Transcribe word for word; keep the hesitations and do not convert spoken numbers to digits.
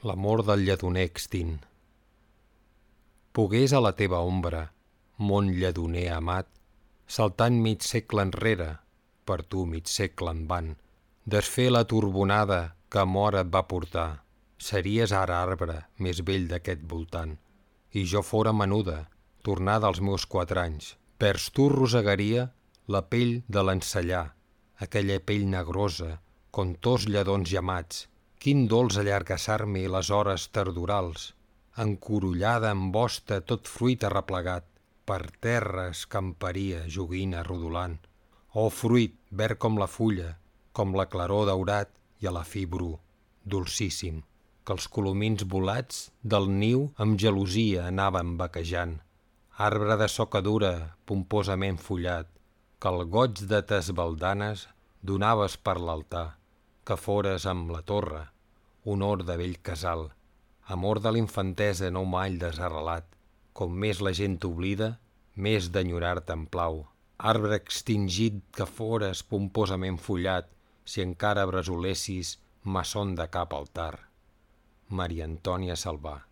L'amor del lledoner extint. Pogués a la teva ombra, món lledoner amat, saltant mig segle enrere, per tu mig segle en van, desfer la turbonada que mort et va portar, series ara arbre més vell d'aquest voltant, i jo fora menuda, tornada als meus quatre anys, vers tu rosegaria la pell de l'encellar, aquella pell negrosa, com tos lledons llamats. Quin dolç allargassar-me les hores tardorals, encorollada en bosta tot fruit arreplegat, per terra escamparia joguina rodolant. Oh fruit, verd com la fulla, com la claror daurat i a la fi bru, dolcíssim, que els colomins volats del niu amb gelosia anaven vaquejant. Arbre de soca dura, pomposament fullat, que el goig de tes baldanes donaves per l'altar, que fores amb la torre, honor de vell casal, amor de l'infantesa no mai desarrelat, com més la gent t'oblida, més d'enyorar-te en plau. Arbre extingit que fores pomposament fullat, si encara bresolessis maçon de cap altar. Maria Antònia Salvà.